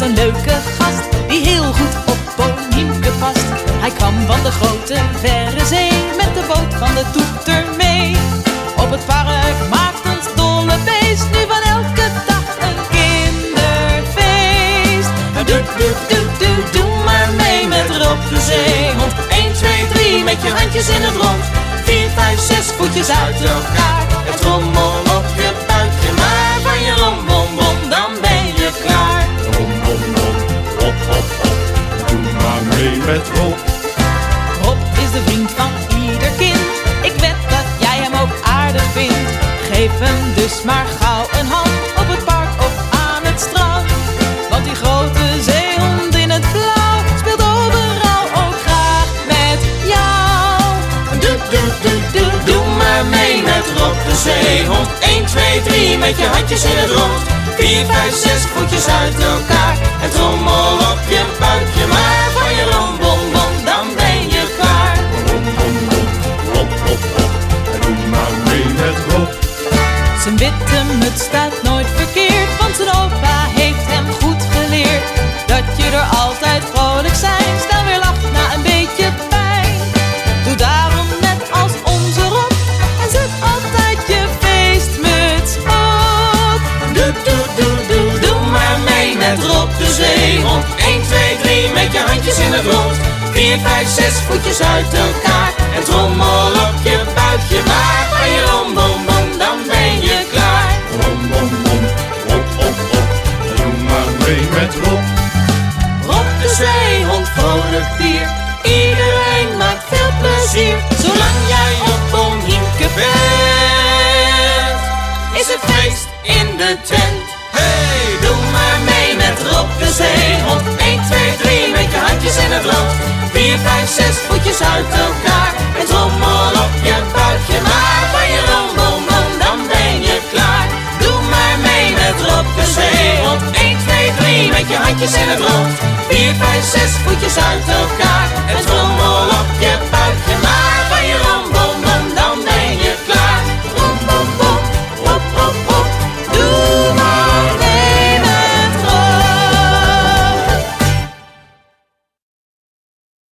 een leuke gast die heel goed op Boniemke past. Hij kwam van de grote verre zee met de boot van de toeter mee. Op het park maakt ons dolle beest nu van elke dag een kinderfeest. Doe maar mee met Rob de Zeehond. 1, 2, 3 met je handjes in het rond. 4, 5, 6 voetjes uit elkaar. Het trommel op je buikje, maar van je rom bom bom, dan ben je klaar. Rom bom bom, hop hop hop, doe maar mee met Rob. Rob is de vriend van ieder kind. Ik wed dat jij hem ook aardig vindt. Geef hem dus maar gauw een hand op het park of aan het strand. Want die grote zeehond in het blauw speelt overal ook graag met jou. Doe maar mee met Rob de Zeehond. 1, 2, 3 met je handjes in het rond. 4, 5, 6 voetjes uit elkaar. En trommel op je buikje, maar van je rom bom bom, dan ben je klaar. Rom bom bom, hop hop hop, doe maar mee met Rob. Zijn witte muts staat nooit verkeerd, want zijn opa heeft hem goed geleerd. Dat je er altijd vrolijk zijn, snel weer lacht na een beetje pijn. Doe daarom net als onze Rob en zet altijd je feestmuts op. Doe maar mee met Rob de Zeehond. 1, 2, 3 met je handjes in het rond. 4, 5, 6 voetjes uit elkaar. En trommel op je buikje, maar van je rom bom bom, dan ben je klaar. Rom bom bom, hop hop hop, doe maar mee met Rob. Rob de Zeehond, vrolijk dier. Iedereen maakt veel plezier. Zolang jij op Boniemke bent, is het feest in de tent. Hey, doe maar mee met Rob de Zeehond. 1, 2, 3 met je handjes in het rond. 4, 5, 6 voetjes uit elkaar. En trommel op je buikje, maar van je rom bom bom, dan ben je klaar. Doe maar mee met Rob de Zeehond. 1, 2, 3 met je handjes in het rond. 4, 5, 6 voetjes uit elkaar. En trommel op je buikje.